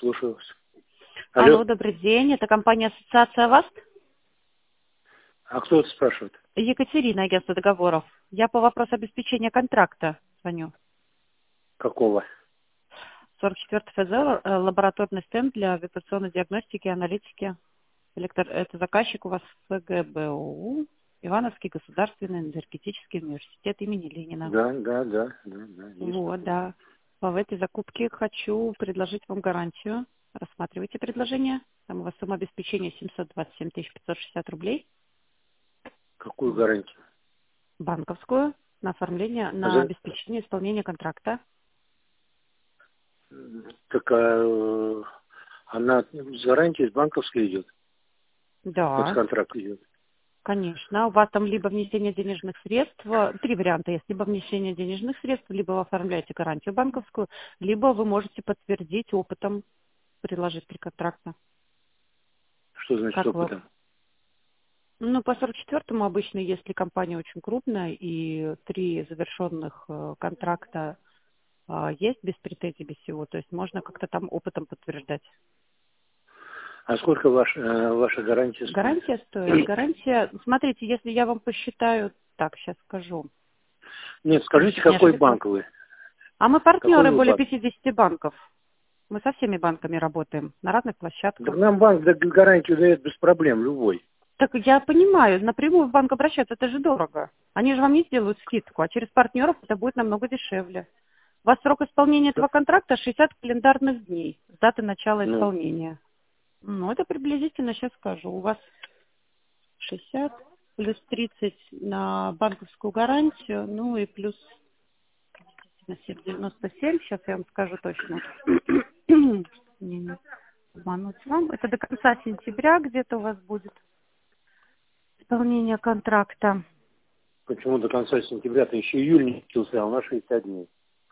слушаю вас. Алло, Алло, добрый день. Это компания «Ассоциация ВАСТ». а кто это спрашивает? Екатерина, агентство договоров. Я по вопросу обеспечения контракта звоню. Какого? 44-й ФЗ, лабораторный стенд для вибрационной диагностики и аналитики. Это заказчик у вас ФГБУ, Ивановский государственный энергетический университет имени Ленина. Да, есть Вот, такое. да. В этой закупке хочу предложить вам гарантию. Рассматривайте предложение. Там у вас сумма обеспечения 727 560 рублей. Какую гарантию? Банковскую на оформление, на обеспечение исполнения контракта. Так она с гарантией с банковской идет? Вот Да, контракт идет. конечно. У вас там либо внесение денежных средств, три варианта есть. Либо внесение денежных средств, либо вы оформляете гарантию банковскую, либо вы можете подтвердить опытом, приложить три контракта. Что значит Как вы? опытом? Ну, по 44-му обычно, если компания очень крупная и три завершенных контракта есть без претензий, без всего, то есть можно как-то там опытом подтверждать. А сколько ваша гарантия стоит? Гарантия стоит. Гарантия, смотрите, если я вам посчитаю, так, сейчас скажу. Нет, скажите, Не какой ошибиться. банк вы? А мы Какой партнеры вы более банк? 50 банков. Мы со всеми банками работаем, на разных Так площадках. нам банк гарантию дает без проблем, любой. Так я понимаю, напрямую в банк обращаться, это же дорого. Они же вам не сделают скидку, а через партнеров это будет намного дешевле. У вас срок исполнения этого контракта 60 календарных дней с даты начала Ну, исполнения. Ну, это приблизительно, сейчас скажу, у вас 60 плюс 30 на банковскую гарантию, ну и плюс на 7,97, сейчас я вам скажу точно. Не обмануть вам. Это до конца сентября где-то у вас будет исполнение контракта. почему до конца сентября-то еще июль не начался, а у нас 60 дней.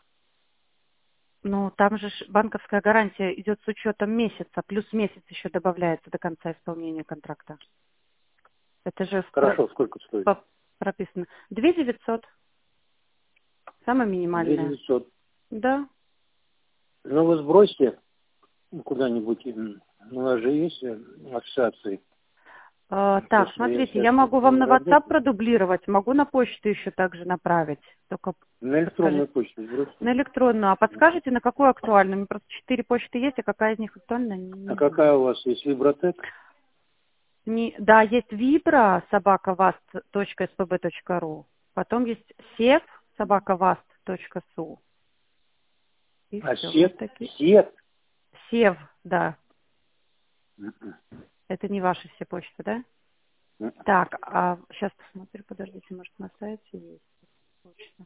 Ну, там же банковская гарантия идет с учетом месяца, плюс месяц еще добавляется до конца исполнения контракта. Это же Хорошо, сколько стоит? прописано. 2 900, самое минимальное. 2900. Да. Ну, вы сбросьте куда-нибудь. У нас же есть ассоциации. Так, Просто я смотрите, сейчас я могу вам не на WhatsApp работаю. продублировать, могу на почту еще также направить. Только На электронную подскажите. почту сбросьте. На электронную. А подскажите, на какую актуальную? У меня просто 4 почты есть, а какая из них актуальна, А не какая знаю. у вас есть? Вибротек? Да, есть Vibra, собака.vast.spb.ru. Потом есть Сев, собака.vast.su. И А все, вот сет? такие. Сет? Сев, да. Мгм. Это не ваши все почты, да? Мгм. Так, а сейчас посмотрю, подождите, может на сайте есть почта.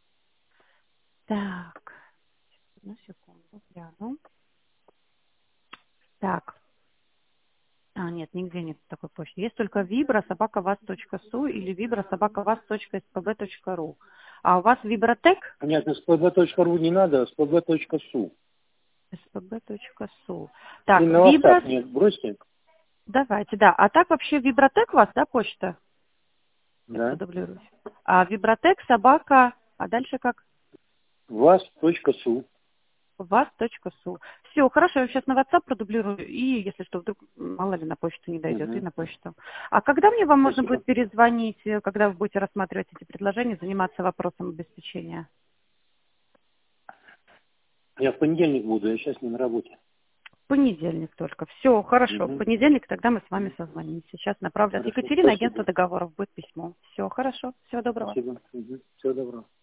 Так, одну секунду, гляну. Так, нет, нигде нет такой почты. Есть только Vibra, собака.вас.су или Vibra, собака.вас.spb.ru. А у вас Вибротек? Нет, spb.ru не надо, spb.su. spb.su. И Так, на Vibra, WhatsApp нет, бросьте. давайте, да. А так вообще Вибротек у вас, да, почта? Сейчас Да. продублируюсь. А Вибротек, собака, а дальше как? Вас.су. вас.су. Все, хорошо, я сейчас на WhatsApp продублирую, и если что, вдруг, мало ли, на почту не дойдет, и Угу. на почту. А когда мне вам можно Спасибо. будет перезвонить, когда вы будете рассматривать эти предложения, заниматься вопросом обеспечения? Я в понедельник буду, я сейчас не на работе. В понедельник только. Все, хорошо. В Угу. понедельник тогда мы с вами созвонимся. Сейчас направлю от Хорошо. Екатерины, агентство Спасибо. договоров, будет письмо. Все, хорошо. Всего доброго. Спасибо. Угу. Всего доброго.